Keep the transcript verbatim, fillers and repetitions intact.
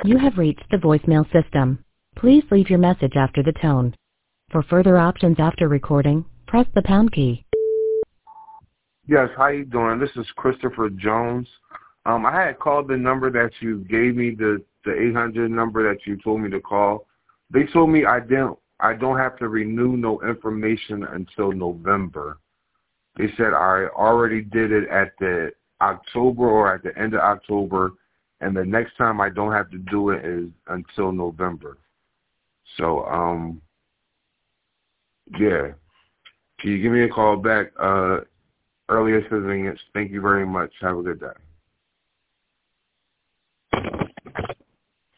You have reached the voicemail system. Please leave your message after the tone. For further options after recording, press the pound key. Yes, how you doing? This is Christopher Jones. Um, I had called the number that you gave me, the the eight hundred number that you told me to call. They told me I didn't, I don't have to renew no information until November. They said I already did it at the October or at the end of October, and the next time I don't have to do it is until November. So, um, yeah. Can you give me a call back uh, earlier? Thank you very much. Have a good day.